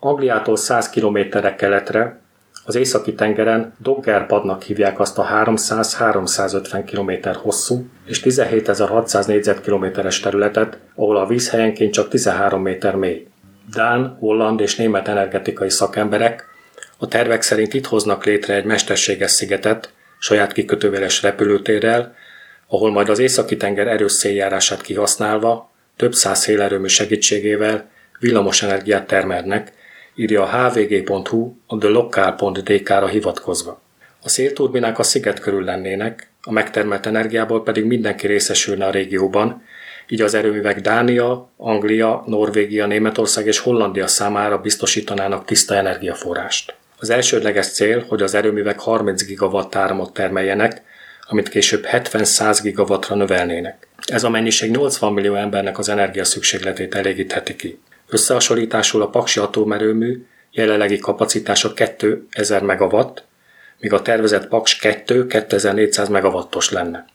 Angliától 100 kilométerre keletre, az Északi-tengeren Dogger-padnak hívják azt a 300-350 km hosszú és 17.600 négyzetkilométeres területet, ahol a víz helyenként csak 13 méter mély. Dán, holland és német energetikai szakemberek a tervek szerint itt hoznak létre egy mesterséges szigetet, saját kikötőveles repülőtérrel, ahol majd az Északi-tenger erős széljárását kihasználva több száz szélerőmű segítségével villamosenergiát termelnek, írja a hvg.hu a thelocal.dk-ra hivatkozva. A szélturbinák a sziget körül lennének, a megtermelt energiából pedig mindenki részesülne a régióban, így az erőművek Dánia, Anglia, Norvégia, Németország és Hollandia számára biztosítanának tiszta energiaforrást. Az elsődleges cél, hogy az erőművek 30 gigawatt áramot termeljenek, amit később 70-100 gigawattra növelnének. Ez a mennyiség 80 millió embernek az energiaszükségletét elégítheti ki. Összehasonlításul a paksi atomerőmű jelenlegi kapacitása 2000 megawatt, míg a tervezett Paks 2 2400 megawattos lenne.